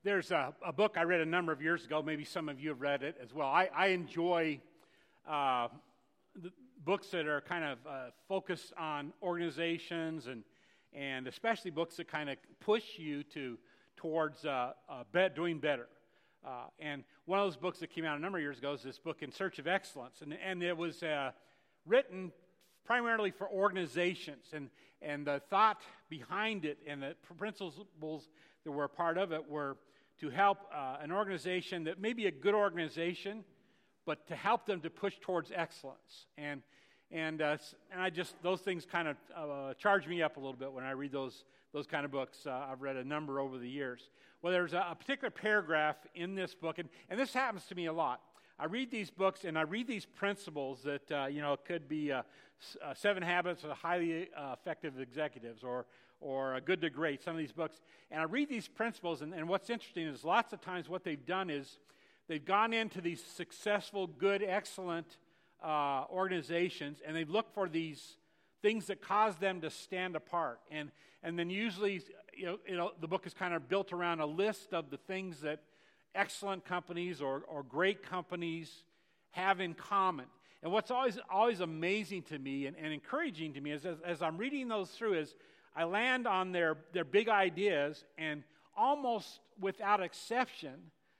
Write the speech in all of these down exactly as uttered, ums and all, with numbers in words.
There's a, a book I read a number of years ago. Maybe some of you have read it as well. I, I enjoy uh, the books that are kind of uh, focused on organizations and and especially books that kind of push you to towards uh, uh, be- doing better. Uh, and one of those books that came out a number of years ago is this book, In Search of Excellence, and and it was uh, written primarily for organizations, and and the thought behind it and the principles that were a part of it were to help uh, an organization that may be a good organization, but to help them to push towards excellence. And and uh, and I just, those things kind of uh, charge me up a little bit when I read those those kind of books. Uh, I've read a number over the years. Well, there's a, a particular paragraph in this book, and, and this happens to me a lot. I read these books, and I read these principles that, uh, you know, it could be uh, uh, Seven Habits of Highly uh, Effective Executives, or or uh, Good to Great, some of these books. And I read these principles, and, and what's interesting is lots of times what they've done is they've gone into these successful, good, excellent uh, organizations, and they've looked for these things that cause them to stand apart. And and then usually, you know, you know, the book is kind of built around a list of the things that excellent companies or, or great companies have in common. And what's always always amazing to me and, and encouraging to me is as, as I'm reading those through is I land on their, their big ideas, and almost without exception,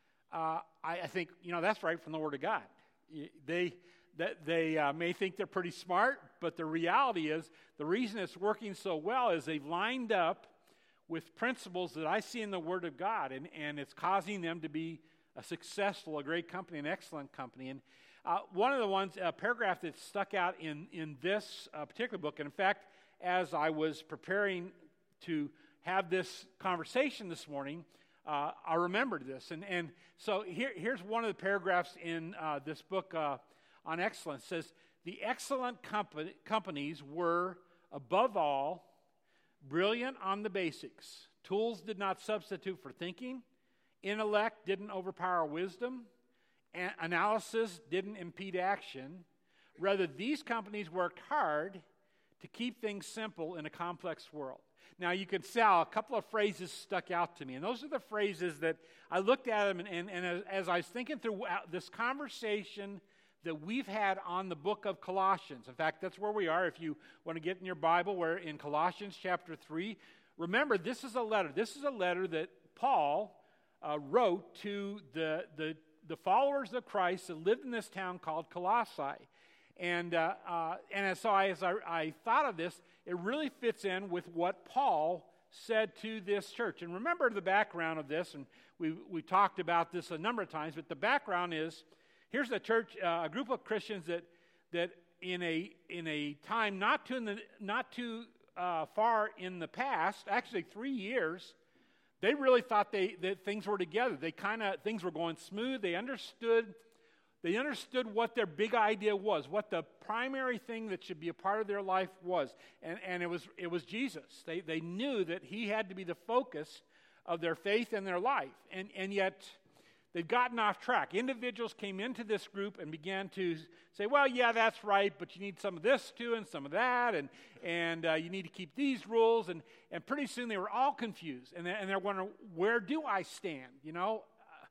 uh, I, I think, you know, that's right from the Word of God. They that they uh, may think they're pretty smart, but the reality is the reason it's working so well is they've lined up with principles that I see in the Word of God, and, and it's causing them to be a successful, a great company, an excellent company. And uh, one of the ones, a paragraph that stuck out in, in this uh, particular book, and in fact, as I was preparing to have this conversation this morning, uh, I remembered this. And, and so here, here's one of the paragraphs in uh, this book uh, on excellence. It says, the excellent company, companies were, above all, brilliant on the basics. Tools did not substitute for thinking. Intellect didn't overpower wisdom. A- analysis didn't impede action. Rather, these companies worked hard to keep things simple in a complex world. Now, you can see how a couple of phrases stuck out to me, and those are the phrases that I looked at them, and, and, and as, as I was thinking through this conversation that we've had on the book of Colossians. In fact, that's where we are. If you want to get in your Bible, we're in Colossians chapter three. Remember, this is a letter. This is a letter that Paul uh, wrote to the, the, the followers of Christ that lived in this town called Colossae. And uh, uh, and so I, as I, I thought of this, it really fits in with what Paul said to this church. And remember the background of this, and we we talked about this a number of times, but the background is, here's a church, uh, a group of Christians that that in a in a time not too in the, not too uh, far in the past, actually three years, they really thought they that things were together. They kind of things were going smooth. They understood. They understood what their big idea was, what the primary thing that should be a part of their life was, and, and it was it was Jesus. They they knew that He had to be the focus of their faith and their life, and and yet they'd gotten off track. Individuals came into this group and began to say, "Well, yeah, that's right, but you need some of this too, and some of that, and and uh, you need to keep these rules." And and pretty soon they were all confused, and they, and they're wondering, "Where do I stand?" You know.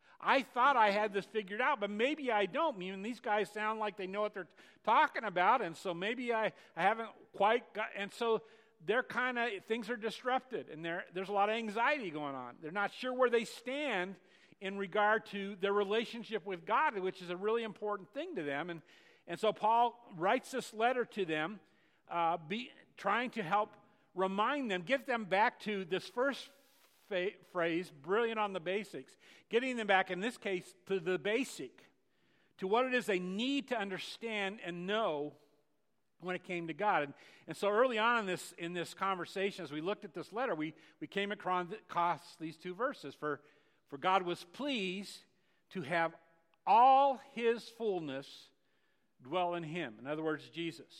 I thought I had this figured out, but maybe I don't. I mean, these guys sound like they know what they're talking about, and so maybe I, I haven't quite got, and so they're kind of, things are disrupted, and there's a lot of anxiety going on. They're not sure where they stand in regard to their relationship with God, which is a really important thing to them. And, and so Paul writes this letter to them, uh, be, trying to help remind them, get them back to this first Fa- phrase, brilliant on the basics, getting them back, in this case, to the basic, to what it is they need to understand and know when it came to God. And, and so early on in this in this conversation, as we looked at this letter, we, we came across these two verses. For, for God was pleased to have all His fullness dwell in Him. In other words, Jesus.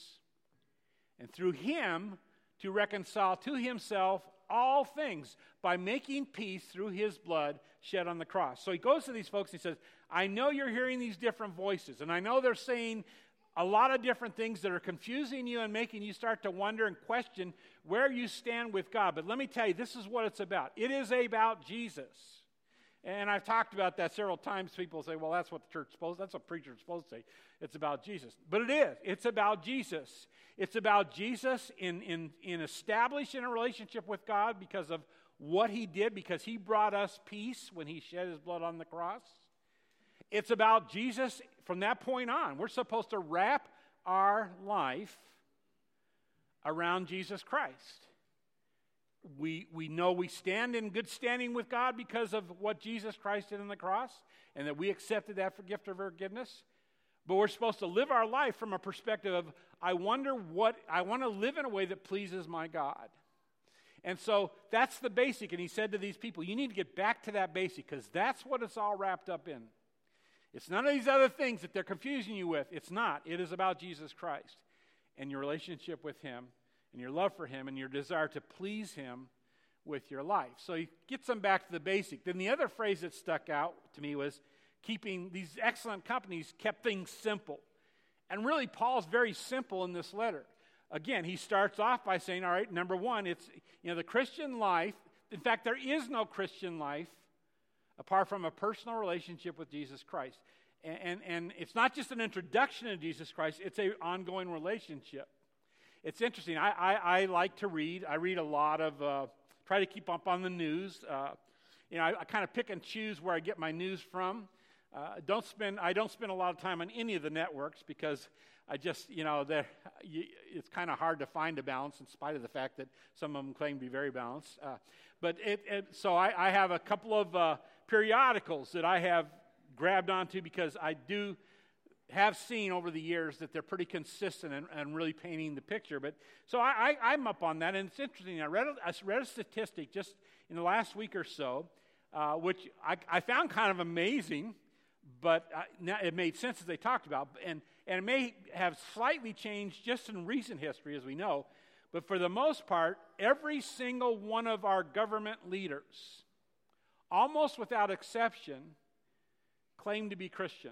And through Him to reconcile to Himself all things by making peace through His blood shed on the cross. So he goes to these folks and he says, I know you're hearing these different voices, and I know they're saying a lot of different things that are confusing you and making you start to wonder and question where you stand with God. But let me tell you, this is what it's about. It is about Jesus. And I've talked about that several times. People say, well, that's what the church's supposed, that's what preachers supposed to say. It's about Jesus. But it is. It's about Jesus. It's about Jesus in, in, in establishing a relationship with God because of what he did, because he brought us peace when he shed his blood on the cross. It's about Jesus from that point on. We're supposed to wrap our life around Jesus Christ. We, we know we stand in good standing with God because of what Jesus Christ did on the cross, and that we accepted that for gift of forgiveness. But we're supposed to live our life from a perspective of, I wonder what, I want to live in a way that pleases my God. And so that's the basic. And he said to these people, you need to get back to that basic, because that's what it's all wrapped up in. It's none of these other things that they're confusing you with. It's not. It is about Jesus Christ and your relationship with him, and your love for him, and your desire to please him with your life. So he gets them back to the basic. Then the other phrase that stuck out to me was keeping, these excellent companies kept things simple. And really, Paul's very simple in this letter. Again, he starts off by saying, all right, number one, it's, you know, the Christian life. In fact, there is no Christian life apart from a personal relationship with Jesus Christ. And, and, and it's not just an introduction to Jesus Christ, it's an ongoing relationship. It's interesting. I, I, I like to read. I read a lot of, uh, try to keep up on the news. Uh, you know, I, I kind of pick and choose where I get my news from. Uh, don't spend. I don't spend a lot of time on any of the networks because I just, you know, you, it's kind of hard to find a balance in spite of the fact that some of them claim to be very balanced. Uh, but it, it, so I, I have a couple of uh, periodicals that I have grabbed onto because I do have seen over the years that they're pretty consistent and, and really painting the picture. But so I, I, I'm up on that, and it's interesting. I read a, I read a statistic just in the last week or so, uh, which I, I found kind of amazing, but I, now it made sense as they talked about, and, and it may have slightly changed just in recent history, as we know, but for the most part, every single one of our government leaders, almost without exception, claim to be Christian.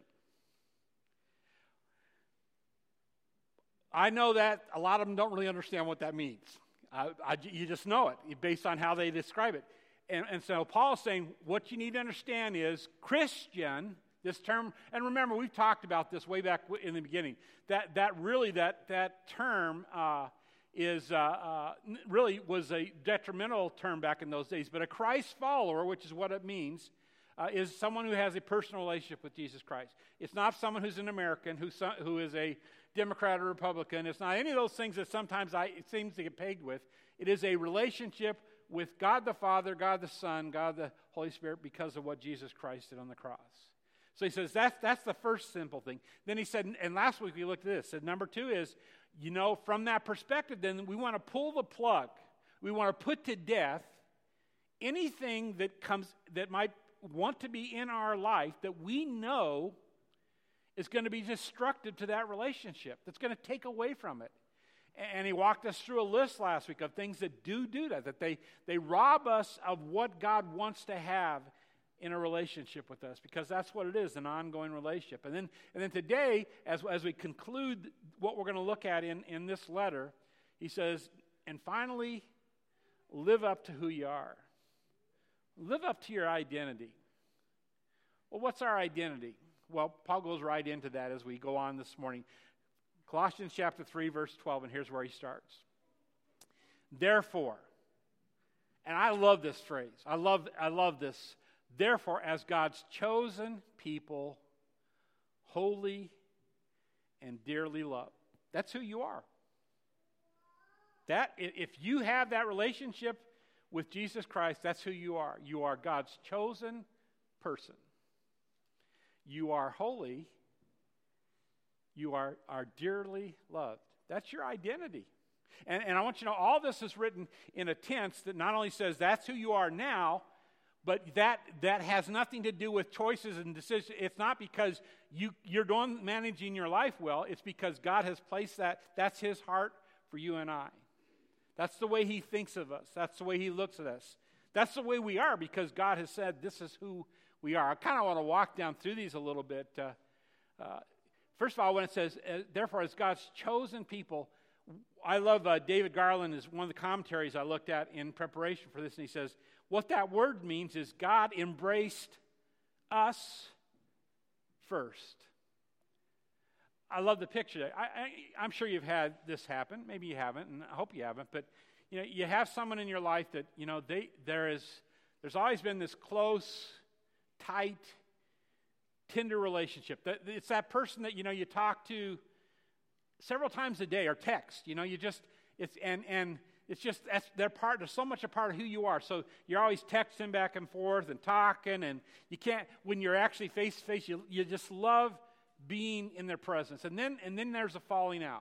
I know that a lot of them don't really understand what that means. I, I, you just know it based on how they describe it. And, and so Paul's saying what you need to understand is Christian, this term, and remember we've talked about this way back in the beginning, that, that really that, that term uh, is uh, uh, really was a detrimental term back in those days. But a Christ follower, which is what it means, uh, is someone who has a personal relationship with Jesus Christ. It's not someone who's an American, who, who is a Democrat or Republican. It's not any of those things that sometimes I, it seems to get pegged with. It is a relationship with God the Father, God the Son, God the Holy Spirit because of what Jesus Christ did on the cross. So he says that's, that's the first simple thing. Then he said, and last week we looked at this, said number two is, you know, from that perspective, then we want to pull the plug. We want to put to death anything that comes, that might want to be in our life that we know is going to be destructive to that relationship, that's going to take away from it. And he walked us through a list last week of things that do do that, that they, they rob us of what God wants to have in a relationship with us, because that's what it is, an ongoing relationship. And then and then today, as, as we conclude what we're going to look at in, in this letter, he says, and finally, live up to who you are. Live up to your identity. Well, what's our identity? Well, Paul goes right into that as we go on this morning. Colossians chapter three, verse twelve, and here's where he starts. Therefore, and I love this phrase. I love, I love this. Therefore, as God's chosen people, holy and dearly loved. That's who you are. That, if you have that relationship with Jesus Christ, that's who you are. You are God's chosen person. You are holy. You are, are dearly loved. That's your identity. And, and I want you to know, all this is written in a tense that not only says that's who you are now, but that, that has nothing to do with choices and decisions. It's not because you, you're doing managing your life well. It's because God has placed that. That's his heart for you and I. That's the way he thinks of us. That's the way he looks at us. That's the way we are because God has said this is who we are. I kind of want to walk down through these a little bit. Uh, uh, first of all, when it says, uh, therefore, as God's chosen people, I love uh, David Garland is one of the commentaries I looked at in preparation for this, and he says, what that word means is God embraced us first. I love the picture. I, I, I'm sure you've had this happen. Maybe you haven't, and I hope you haven't. But you know, you have someone in your life that you know they there is. There's always been this close, tight, tender relationship. That it's that person that you know you talk to several times a day or text. You know, you just it's and and it's just that's they're part. They're so much a part of who you are. So you're always texting back and forth and talking, and you can't when you're actually face to face. You you just love being in their presence. And then and then there's a falling out.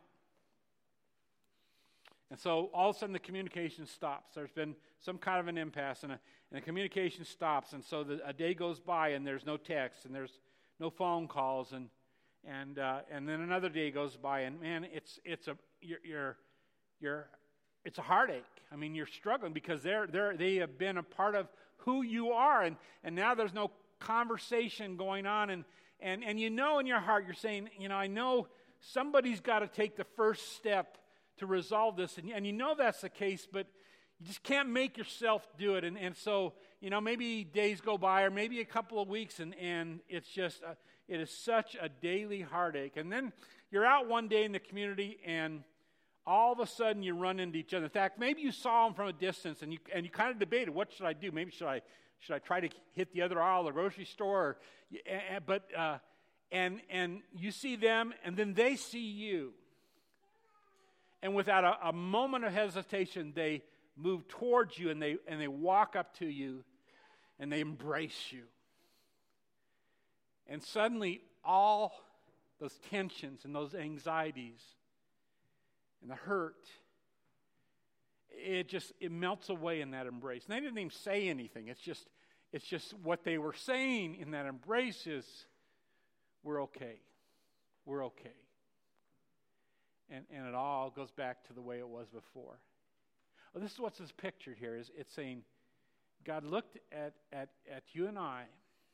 And so all of a sudden the communication stops. There's been some kind of an impasse, and, a, and the communication stops. And so the, a day goes by, and there's no text, and there's no phone calls, and and uh, and then another day goes by, and man, it's it's a you're you're, you're it's a heartache. I mean, you're struggling because they're they're they have been a part of who you are, and and now there's no conversation going on, and and and you know in your heart you're saying, you know, I know somebody's got to take the first step to resolve this, and, and you know that's the case, but you just can't make yourself do it. And, and so, you know, maybe days go by, or maybe a couple of weeks, and, and it's just, a, it is such a daily heartache. And then you're out one day in the community, and all of a sudden you run into each other. In fact, maybe you saw them from a distance, and you and you kind of debated, what should I do? Maybe should I should I try to hit the other aisle of the grocery store? Or, but uh, and and you see them, and then they see you. And without a, a moment of hesitation, they move towards you, and they and they walk up to you, and they embrace you. And suddenly, all those tensions and those anxieties and the hurt, it just it melts away in that embrace. And they didn't even say anything. It's just it's just what they were saying in that embrace is, we're okay. We're okay. And, and it all goes back to the way it was before. Well, this is what's this pictured here. Is it's saying God looked at, at, at you and I,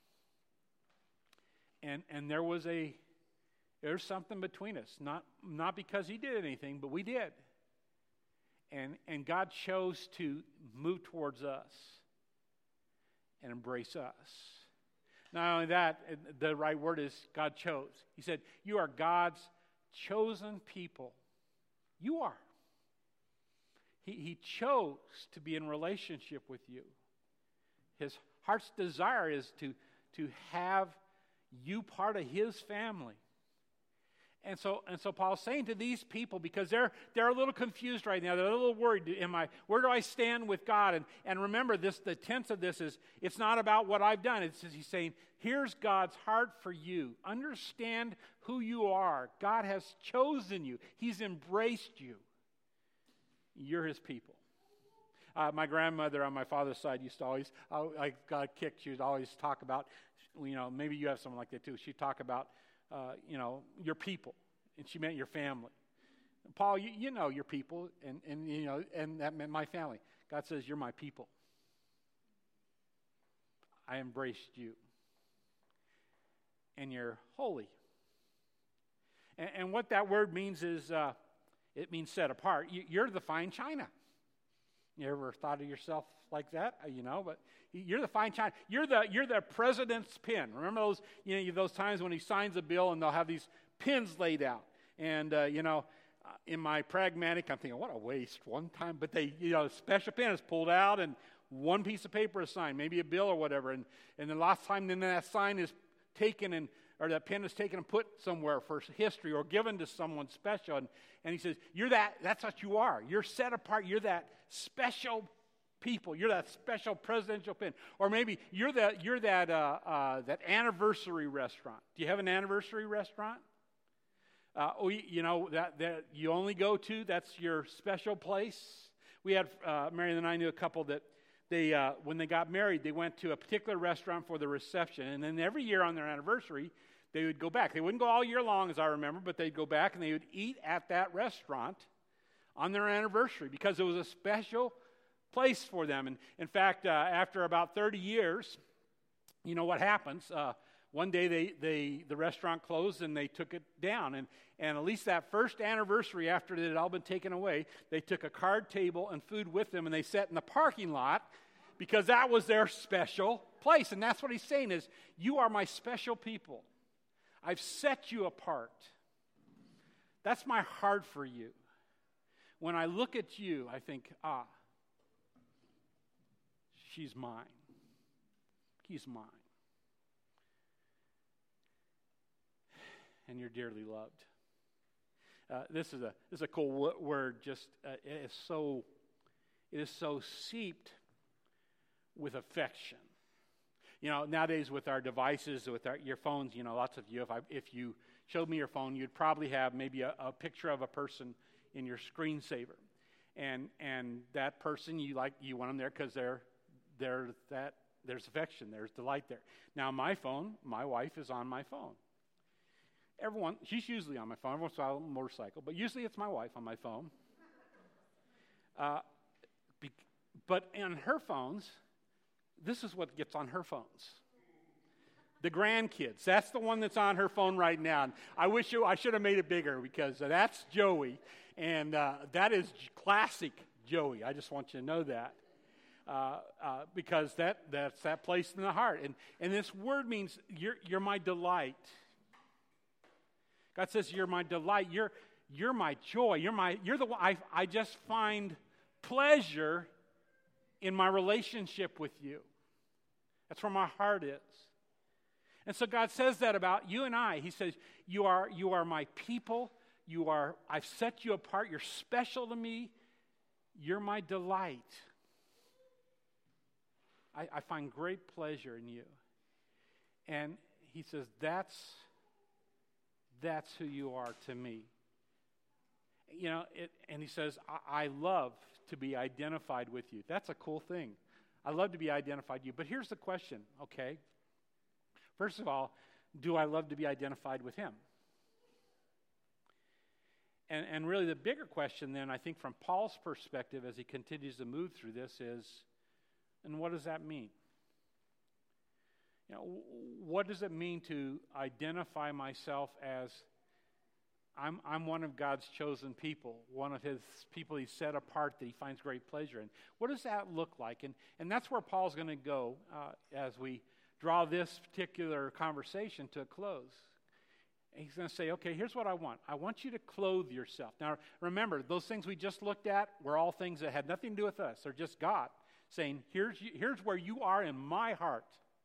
and and there was a there's something between us. Not not because he did anything, but we did. And and God chose to move towards us and embrace us. Not only that, the right word is God chose. He said, you are God's chosen people. You are. He, he chose to be in relationship with you. His heart's desire is to, to have you part of his family. And so and so Paul's saying to these people, because they're they're a little confused right now, they're a little worried. Am I where do I stand with God? And and remember this, the tense of this is it's not about what I've done. It's he's saying, here's God's heart for you. Understand who you are. God has chosen you. He's embraced you. You're his people. Uh, my grandmother on my father's side used to always, I, I got a kick, she would always talk about, you know, maybe you have someone like that too. She'd talk about, uh, you know, your people, and she meant your family. Paul, you, you know your people, and, and, you know, and that meant my family. God says, you're my people. I embraced you. And you're holy. And, and what that word means is, uh, it means set apart. You, you're the fine china. You ever thought of yourself like that? Uh, you know, but you're the fine china. You're the you're the president's pin. Remember those you know those times when he signs a bill and they'll have these pins laid out. And uh, you know, uh, in my pragmatic, I'm thinking, what a waste. One time, but they you know, special pen is pulled out and one piece of paper is signed, maybe a bill or whatever. And and the last time, then that sign is taken and or that pen is taken and put somewhere for history or given to someone special. And, and he says, you're that, that's what you are. You're set apart. You're that special people. You're that special presidential pin. Or maybe you're that, you're that, uh, uh, that anniversary restaurant. Do you have an anniversary restaurant? Uh, oh, you know, that, that you only go to, that's your special place. We had, uh, Mary and I knew a couple that They, uh, when they got married, they went to a particular restaurant for the reception. And then every year on their anniversary, they would go back. They wouldn't go all year long, as I remember, but they'd go back and they would eat at that restaurant on their anniversary because it was a special place for them. And in fact, uh, after about thirty years, you know what happens? Uh, one day they, they the restaurant closed and they took it down. And, and at least that first anniversary after it had all been taken away, they took a card table and food with them and they sat in the parking lot because that was their special place. And that's what he's saying is, you are my special people. I've set you apart. That's my heart for you. When I look at you, I think, ah, she's mine. He's mine. And you're dearly loved. Uh, this is a this is a cool w- word. Just uh, it is so it is so seeped with affection. You know, nowadays with our devices, with our, your phones, you know, lots of you, if I if you showed me your phone, you'd probably have maybe a, a picture of a person in your screensaver, and and that person you like you want them there because they're they're that there's affection, there's delight there. Now my phone, my wife is on my phone. Everyone, she's usually on my phone. Every once in a while, on a motorcycle, but usually it's my wife on my phone. Uh, be, but on her phones, this is what gets on her phones. The grandkids. That's the one that's on her phone right now. And I wish you, I should have made it bigger because that's Joey, and uh, that is classic Joey. I just want you to know that. Uh, uh, because that that's that place in the heart. And and this word means you're you're my delight. God says you're my delight. You're you're my joy. You're my you're the one I I just find pleasure in my relationship with you. That's where my heart is. And so God says that about you and I. He says, you are you are my people. You are I've set you apart. You're special to me. You're my delight. I, I find great pleasure in you. And he says, that's that's who you are to me. You know, it, and he says, I, I love to be identified with you. That's a cool thing. I love to be identified with you. But here's the question, okay? First of all, do I love to be identified with him? And, and really the bigger question then, I think from Paul's perspective as he continues to move through this is, and what does that mean? You know, what does it mean to identify myself as I'm I'm one of God's chosen people, one of his people he's set apart that he finds great pleasure in? What does that look like? And and that's where Paul's going to go uh, as we draw this particular conversation to a close. And he's going to say, okay, here's what I want. I want you to clothe yourself. Now, remember, those things we just looked at were all things that had nothing to do with us. They're just God saying, here's, here's where you are in my heart.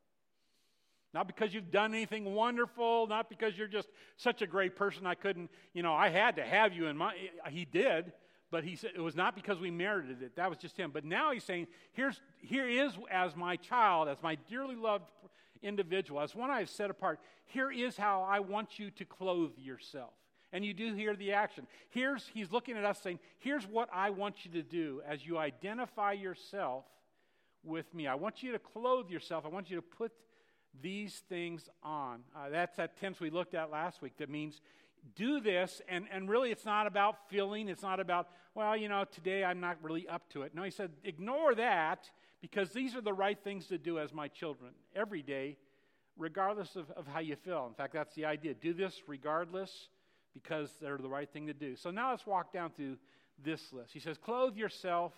Not because you've done anything wonderful, not because you're just such a great person I couldn't, you know, I had to have you in my, he did, but he said it was not because we merited it. That was just him. But now he's saying, here's, here is as my child, as my dearly loved individual, as one I have set apart, here is how I want you to clothe yourself. And you do hear the action. Here's, he's looking at us saying, here's what I want you to do as you identify yourself with me. I want you to clothe yourself. I want you to put these things on. Uh, that's that tense we looked at last week. That means do this, and, and really it's not about feeling. It's not about, well, you know, today I'm not really up to it. No, he said, ignore that, because these are the right things to do as my children every day, regardless of, of how you feel. In fact, that's the idea. Do this regardless, because they're the right thing to do. So now let's walk down through this list. He says, clothe yourself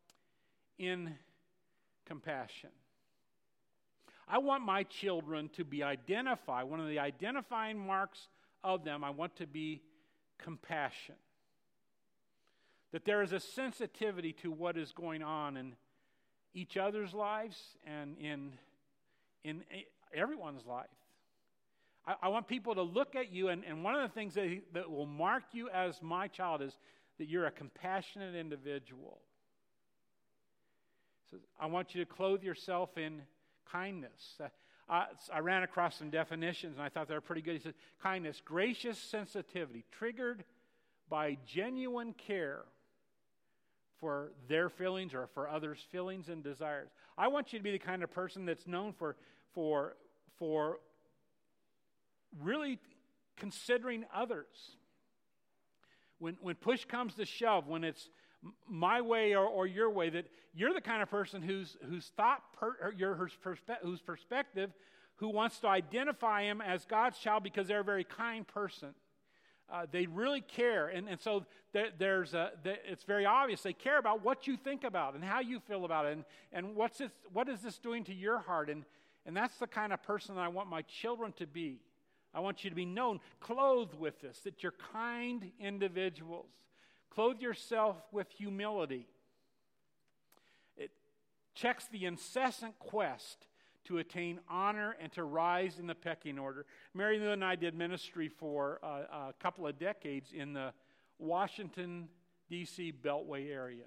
in compassion. I want my children to be identified. One of the identifying marks of them, I want to be compassion. That there is a sensitivity to what is going on in each other's lives and in, in everyone's life. I, I want people to look at you, and, and one of the things that, he, that will mark you as my child is that you're a compassionate individual. So I want you to clothe yourself in kindness. Uh, I, I ran across some definitions, and I thought they were pretty good. He said, kindness, gracious sensitivity, triggered by genuine care for their feelings or for others' feelings and desires. I want you to be the kind of person that's known for, for, for really considering others. When, when push comes to shove, when it's my way or, or your way, that you're the kind of person who's who's thought per, your whose, perspe- whose perspective, who wants to identify him as God's child because they're a very kind person. Uh, they really care. And, and so there, there's a, there, it's very obvious. They care about what you think about and how you feel about it. And, and what's this, what is this doing to your heart? And, and that's the kind of person that I want my children to be. I want you to be known, clothed with this, that you're kind individuals. Clothe yourself with humility. It checks the incessant quest to attain honor and to rise in the pecking order. Mary Lou and I did ministry for uh, a couple of decades in the Washington, D C Beltway area.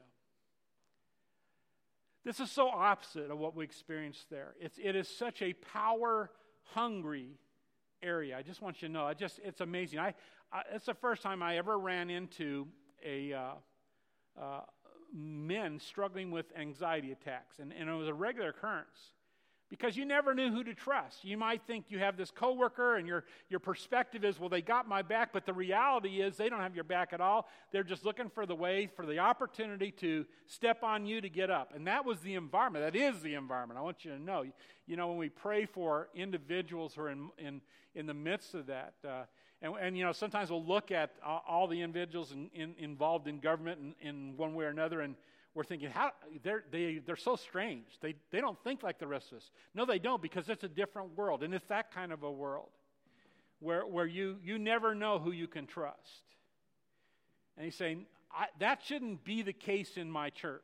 This is so opposite of what we experienced there. It's, it is such a power-hungry area. I just want you to know, I just it's amazing. I, I it's the first time I ever ran into a uh, uh, men struggling with anxiety attacks, and, and it was a regular occurrence. Because you never knew who to trust. You might think you have this coworker and your, your perspective is, well, they got my back, but the reality is they don't have your back at all. They're just looking for the way, for the opportunity to step on you to get up. And that was the environment. That is the environment. I want you to know. You know, when we pray for individuals who are in, in, in the midst of that, uh, and, and, you know, sometimes we'll look at uh, all the individuals in, in, involved in government in, in one way or another, and we're thinking, how they're they they're so strange. They they don't think like the rest of us. No, they don't, because it's a different world, and it's that kind of a world where where you you never know who you can trust. And he's saying I, that shouldn't be the case in my church.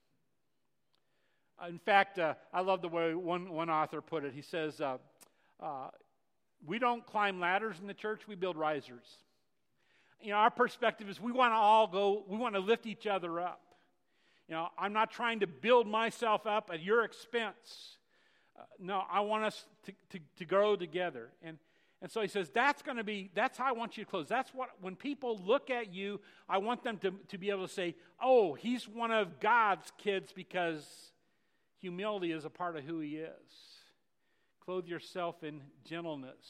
In fact, uh, I love the way one one author put it. He says, uh, uh, "We don't climb ladders in the church; we build risers." You know, our perspective is we want to all go. We want to lift each other up. You know, I'm not trying to build myself up at your expense. Uh, no, I want us to, to, to grow together. And and so he says, that's going to be, that's how I want you to close. That's what, when people look at you, I want them to, to be able to say, oh, he's one of God's kids, because humility is a part of who he is. Clothe yourself in gentleness.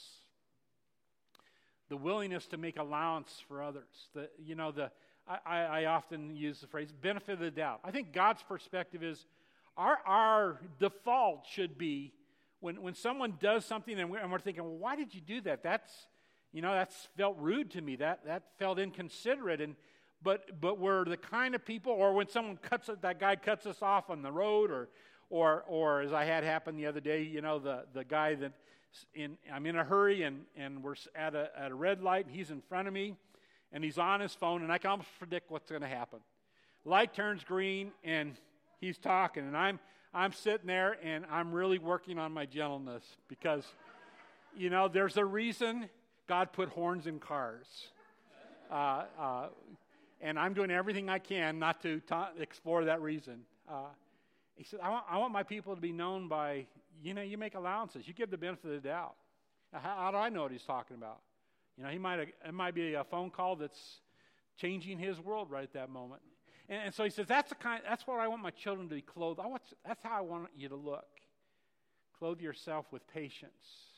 The willingness to make allowance for others. The, you know, the I, I often use the phrase benefit of the doubt. I think God's perspective is our, our default should be when, when someone does something and we're, and we're thinking, well, why did you do that? That's, you know, that's felt rude to me. That that felt inconsiderate. And but but we're the kind of people, or when someone cuts it, that guy cuts us off on the road, or or or as I had happen the other day, you know, the the guy that in I'm in a hurry and and we're at a at a red light and he's in front of me. And he's on his phone, and I can almost predict what's going to happen. Light turns green, and he's talking, and I'm I'm sitting there, and I'm really working on my gentleness, because, you know, there's a reason God put horns in cars, uh, uh, and I'm doing everything I can not to ta- explore that reason. Uh, he said, I want I want my people to be known by, you know, you make allowances, you give the benefit of the doubt. Now, how, how do I know what he's talking about? You know, he might it might be a phone call that's changing his world right at that moment. And, and so he says, that's the kind that's what I want my children to be clothed. I want that's how I want you to look. Clothe yourself with patience.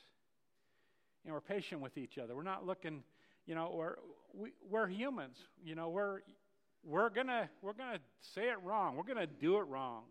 You know, we're patient with each other. We're not looking, you know, we're we, we're humans. You know, we're we're gonna we're gonna say it wrong. We're gonna do it wrong.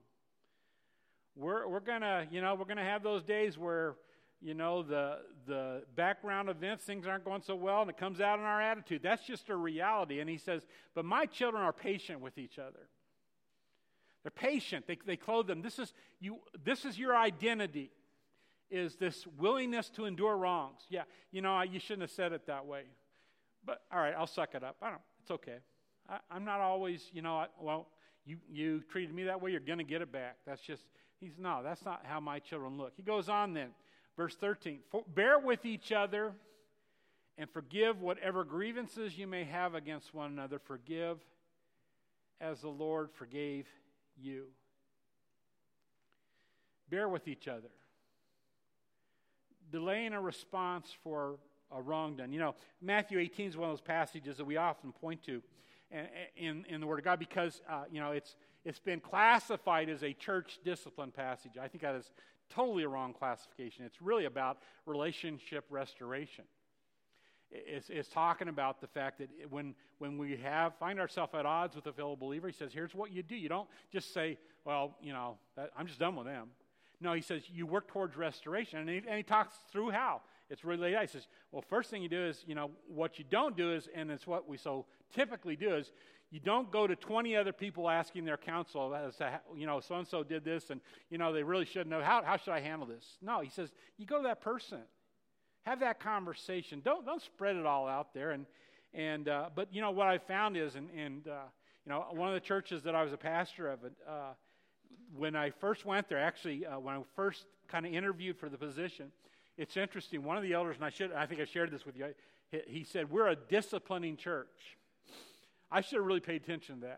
We're we're gonna, you know, we're gonna have those days where, you know, the the background events, things aren't going so well, and it comes out in our attitude. That's just a reality. And he says, but my children are patient with each other. They're patient. They they clothe them. This is you. This is your identity, is this willingness to endure wrongs. Yeah, you know, you shouldn't have said it that way. But, all right, I'll suck it up. I don't. It's okay. I, I'm not always, you know, I, well, you, you treated me that way, you're going to get it back. That's just, he's, no, that's not how my children look. He goes on then. Verse thirteen, For, bear with each other and forgive whatever grievances you may have against one another. Forgive as the Lord forgave you. Bear with each other. Delaying a response for a wrong done. You know, Matthew eighteen is one of those passages that we often point to in, in the Word of God because, uh, you know, it's it's been classified as a church discipline passage. I think that is totally a wrong classification. It's really about relationship restoration. It's, it's talking about the fact that when when we have find ourselves at odds with a fellow believer, he says, here's what you do. You don't just say, well, you know, that, I'm just done with them. No, he says you work towards restoration. And he, and he talks through how. It's really laid out. He says, well, first thing you do is, you know, what you don't do is, and it's what we so typically do is, you don't go to twenty other people asking their counsel as to, you know, so-and-so did this, and, you know, they really should know. How, how should I handle this? No, he says, you go to that person. Have that conversation. Don't don't spread it all out there. And, and uh, but, you know, what I found is, and, and uh, you know, one of the churches that I was a pastor of, uh, when I first went there, actually, uh, when I first kind of interviewed for the position, it's interesting. One of the elders, and I should, I think I shared this with you, he, he said, we're a disciplining church. I should have really paid attention to that.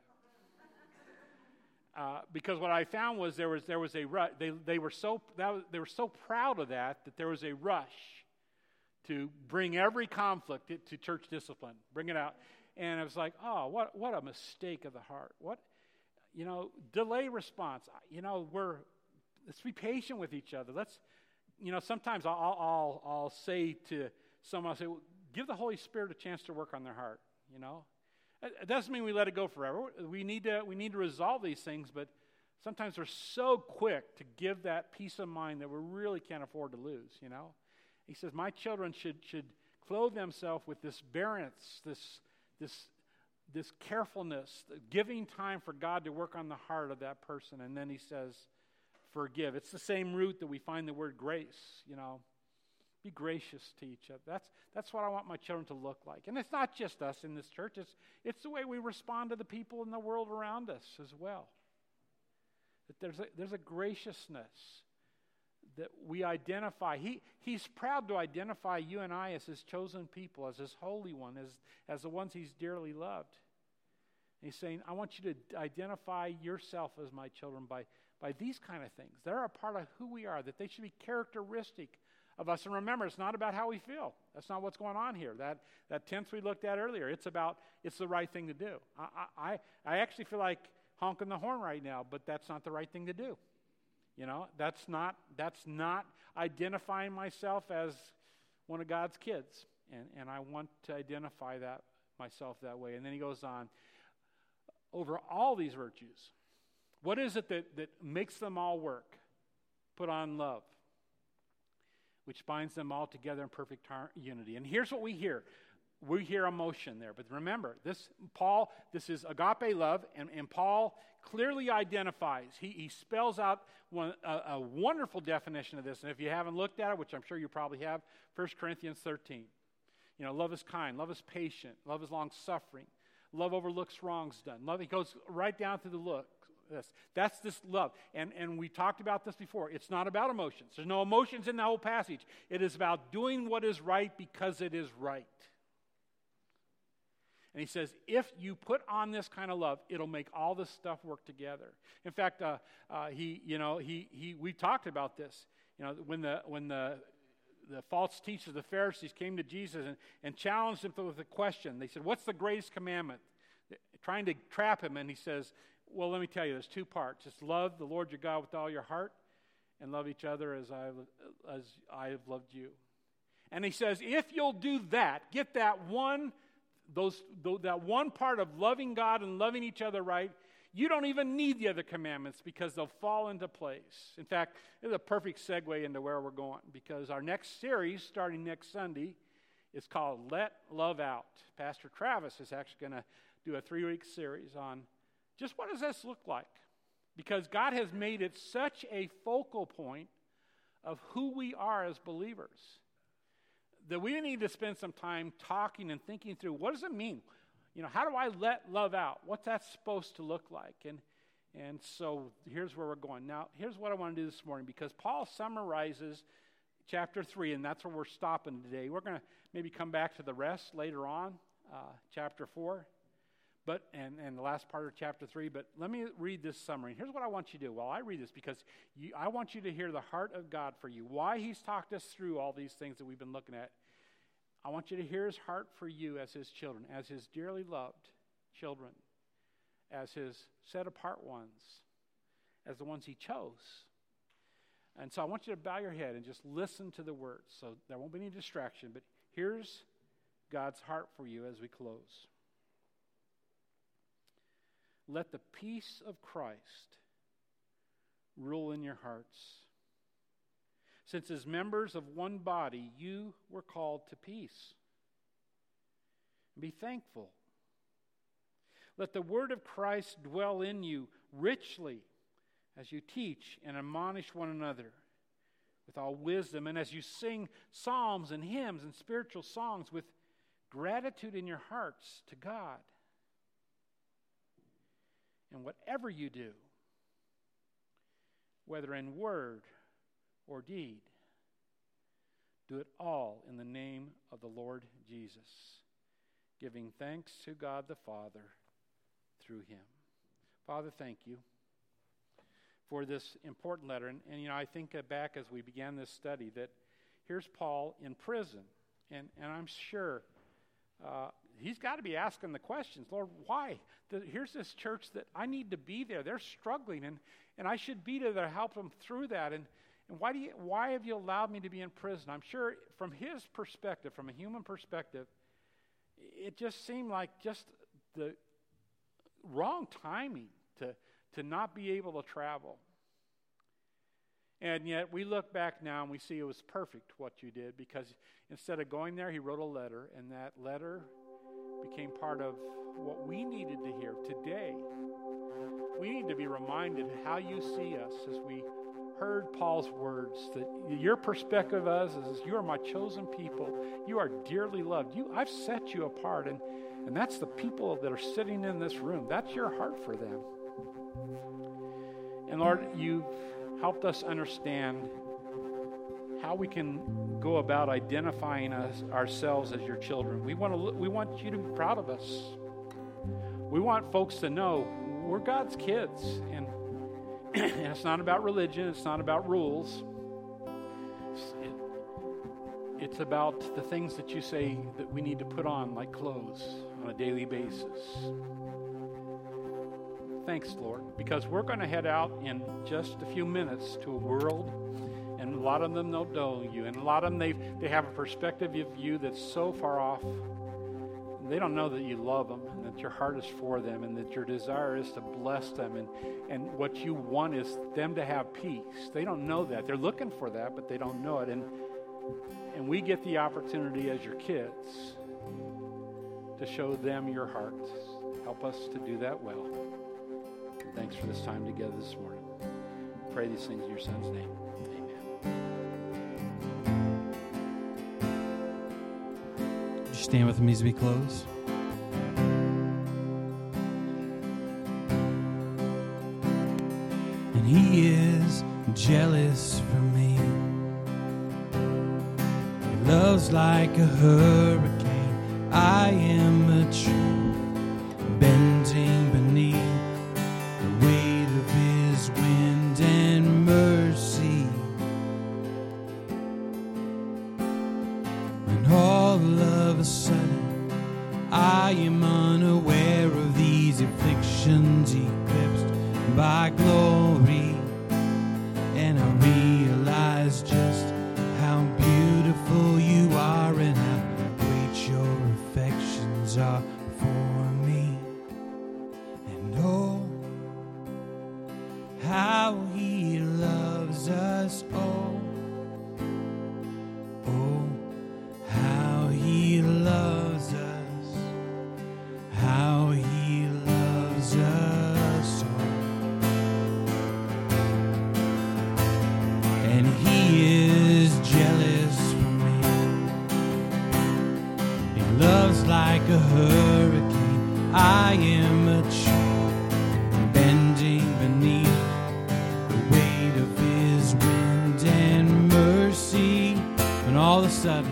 Uh, because what I found was there was there was a rush. They they were so that was, they were so proud of that that there was a rush to bring every conflict to, to church discipline, bring it out. And I was like, oh, what what a mistake of the heart. What, you know, delay response. You know, we're let's be patient with each other. Let's, you know, sometimes I'll I'll I'll say to someone, I'll say, well, give the Holy Spirit a chance to work on their heart. You know. It doesn't mean we let it go forever. We need to we need to resolve these things, but sometimes we're so quick to give that peace of mind that we really can't afford to lose, you know? He says, my children should should clothe themselves with this bearance, this this this carefulness, giving time for God to work on the heart of that person. And then he says, forgive. It's the same root that we find the word grace, you know. Be gracious to each other. That's that's what I want my children to look like. And it's not just us in this church. It's it's the way we respond to the people in the world around us as well. That there's a, there's a graciousness that we identify. He he's proud to identify you and I as his chosen people, as his holy one, as as the ones he's dearly loved. And he's saying, I want you to identify yourself as my children by by these kind of things. They're a part of who we are. That they should be characteristic of us. And remember, it's not about how we feel. That's not what's going on here. That that tense we looked at earlier, it's about, it's the right thing to do. I, I, I actually feel like honking the horn right now, but that's not the right thing to do. You know, that's not, that's not identifying myself as one of God's kids. And, and I want to identify that myself that way. And then he goes on, over all these virtues, what is it that, that makes them all work? Put on love, which binds them all together in perfect tar- unity. And here's what we hear. We hear emotion there. But remember, this Paul, this is agape love, and, and Paul clearly identifies. He, he spells out one, a, a wonderful definition of this. And if you haven't looked at it, which I'm sure you probably have, First Corinthians thirteen. You know, love is kind, love is patient, love is long-suffering. Love overlooks wrongs done. Love, he goes right down through the look. This. That's this love. And, and we talked about this before. It's not about emotions. There's no emotions in the whole passage. It is about doing what is right because it is right. And he says, if you put on this kind of love, it'll make all this stuff work together. In fact, uh, uh, he, you know, he, he, we talked about this. You know, when the when the the false teachers, the Pharisees, came to Jesus and, and challenged him with a question. They said, what's the greatest commandment? Trying to trap him, and he says, well, let me tell you, there's two parts. Just love the Lord your God with all your heart, and love each other as I as I have loved you. And he says, if you'll do that, get that one, those that one part of loving God and loving each other right, you don't even need the other commandments because they'll fall into place. In fact, it's a perfect segue into where we're going, because our next series, starting next Sunday, is called Let Love Out. Pastor Travis is actually going to do a three-week series on just what does this look like? Because God has made it such a focal point of who we are as believers that we need to spend some time talking and thinking through, what does it mean? You know, how do I let love out? What's that supposed to look like? And and so here's where we're going. Now, here's what I want to do this morning, because Paul summarizes chapter three, and that's where we're stopping today. We're going to maybe come back to the rest later on, uh, chapter four. But and, and the last part of chapter three, but let me read this summary. Here's what I want you to do while I read this, because you, I want you to hear the heart of God for you, why he's talked us through all these things that we've been looking at. I want you to hear his heart for you as his children, as his dearly loved children, as his set-apart ones, as the ones he chose. And so I want you to bow your head and just listen to the words, so there won't be any distraction, but here's God's heart for you as we close. Let the peace of Christ rule in your hearts, since as members of one body you were called to peace. Be thankful. Let the word of Christ dwell in you richly as you teach and admonish one another with all wisdom, and as you sing psalms and hymns and spiritual songs with gratitude in your hearts to God. And whatever you do, whether in word or deed, do it all in the name of the Lord Jesus, giving thanks to God the Father through him. Father, thank you for this important letter. And, and you know, I think back as we began this study that here's Paul in prison. And, and I'm sure uh, he's got to be asking the questions. Lord, why? The, here's this church that I need to be there. They're struggling, and, and I should be there to help them through that. And, and why do you, why have you allowed me to be in prison? I'm sure from his perspective, from a human perspective, it just seemed like just the wrong timing to, to not be able to travel. And yet we look back now and we see it was perfect what you did, because instead of going there, he wrote a letter, and that letter became part of what we needed to hear today. We need to be reminded how you see us as we heard Paul's words, that your perspective of us is you are my chosen people. You are dearly loved. You, I've set you apart, and, and that's the people that are sitting in this room. That's your heart for them. And Lord, you've helped us understand how we can go about identifying us, ourselves as your children. We want to. We want you to be proud of us. We want folks to know we're God's kids, and, and it's not about religion. It's not about rules. It, it's about the things that you say that we need to put on, like clothes, on a daily basis. Thanks, Lord, because we're going to head out in just a few minutes to a world, and a lot of them don't know you, and a lot of them, they they have a perspective of you that's so far off. They don't know that you love them, and that your heart is for them, and that your desire is to bless them, and, and what you want is them to have peace. They don't know that. They're looking for that, but they don't know it. And, and we get the opportunity as your kids to show them your heart. Help us to do that well. And thanks for this time together this morning. I pray these things in your Son's name. Stand with me as we close. And he is jealous for me. He loves like a hurricane. I am a tree bending beneath the weight of his wind and mercy. And all of a sudden, I am unaware of these afflictions eclipsed by glory, and I realize just how beautiful you are and how great your affections are for me. And oh, how he loves us all. Oh, how he loves us, how he loves us all. And he is jealous for me. He loves like a hurricane. I am a tree bending beneath the weight of his wind and mercy. And all of a sudden,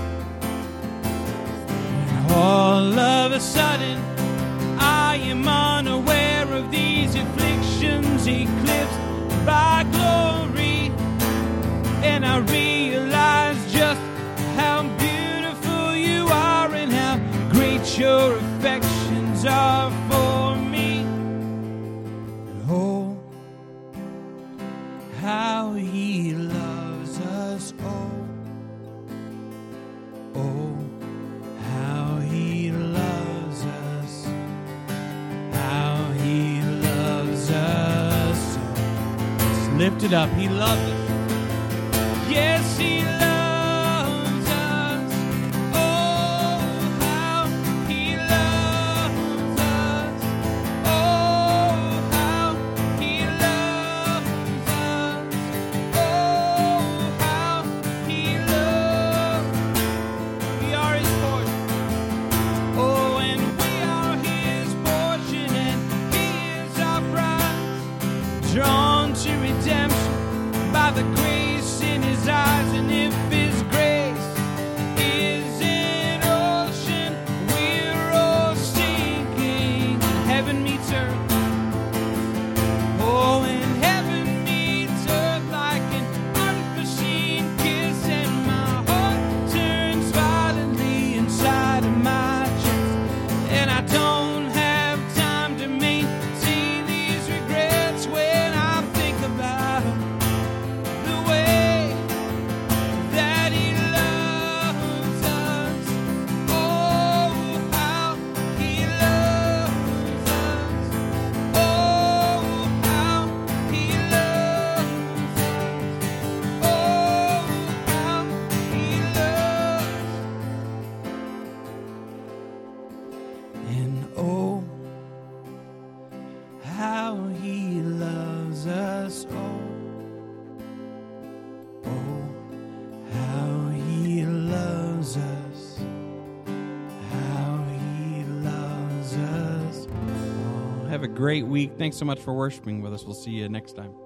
all of a sudden, I am unaware of these afflictions eclipsed by glory, and I realize just how beautiful you are and how great your affections are for me. And oh, how he loves us all. Oh, how he loves us, how he loves us. Let's lift it up. He loves us. Yes, He loves us. Oh, how He loves us. Oh, how He loves us. Oh, how He loves. We are His portion. Oh, and we are His portion, and He is our prize. Drawn to redemption by the grace in His eyes, and if His grace is an ocean, we're all sinking. Heaven meets earth. Oh, and heaven meets earth like an unforeseen kiss, and my heart turns violently inside of my chest, and I don't have time to maintain these regrets when I think about the way that He loves us. Oh, how He loves us. Oh, how He loves us. Oh, how He loves. And oh, how He loves us. Oh, oh, how He loves us. How He loves us. Oh, have a great week. Thanks so much for worshiping with us. We'll see you next time.